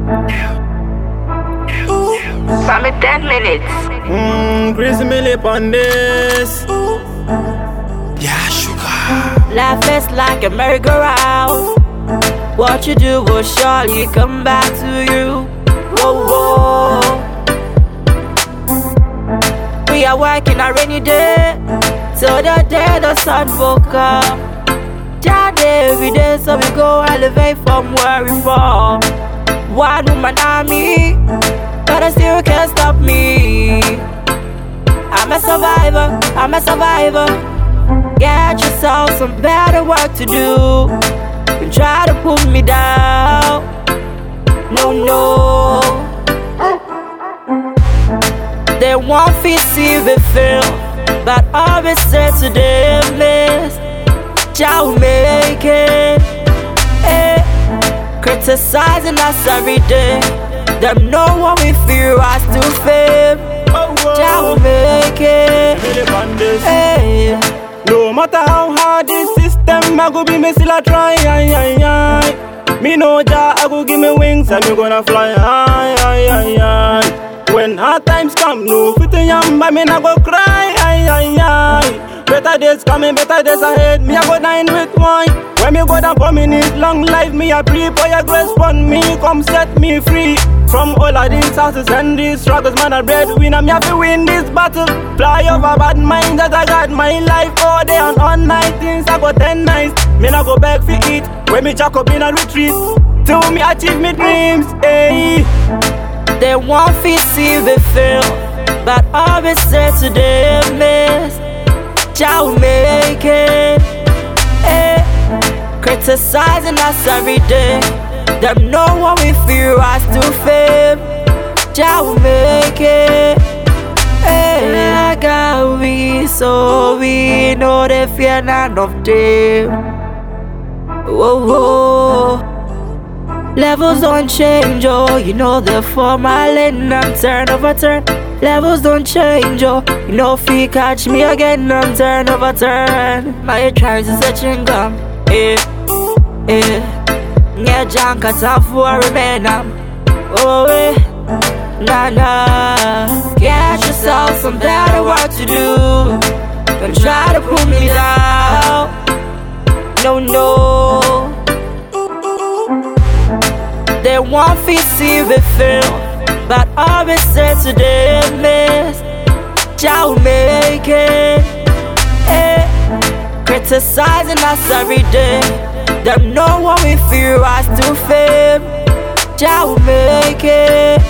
From me 10 minutes. Crazy me lip on this. Yeah, sugar. Life is like a merry-go-round. What you do will surely come back to you. Whoa, whoa. We are working a rainy day till the day the sun will come. That every day, so we go elevate from where we fall. One woman army, but I still can't stop me. I'm a survivor, I'm a survivor. Get yourself some better work to do. You try to pull me down. No, no. They won't feel see we feel, but always say to them, miss, I'll make it. Eh. Criticizing us every day. Them know what we feel, I still feel. I'll make it. Eh. No matter how hard this system, I go be me still a try. Me know Jah, I go give me wings and me gonna fly high. When hard times come, no fitting yam, but me not go cry. Better days coming, better days ahead. Me I go dine with wine. When me go down for me need long life, me I pray for your grace upon me. Come set me free from all of these houses and these struggles. Man, I breadwinner, me have to win this battle. Fly over bad minds that I got my life all day and all night. Things I got 10 nights. Me not go back for it. When me jack up in a retreat, till me achieve me dreams. Hey. They won't feel see we feel, but always say to them, miss, I'll make it. Eh. Criticizing us every day. Them know what we feel, I still feel. I'll make it. Eh. I got we, so we know they fear none of them. Whoa, whoa. Levels don't change, oh, you know they're formalin', I'm turn over turn. Levels don't change, oh, you know if you catch me again, I'm turn over turn. My tries is a chewing gum, eh. Yeah, junk at time for remain, oh, eh. Nah, get yourself some better work to do. Don't try to pull me down, no, no. They won't feel see we feel, but always say to them, miss, I'll make it. Eh. Criticizing us every day. Them know what we feel, I still feel. I'll make it.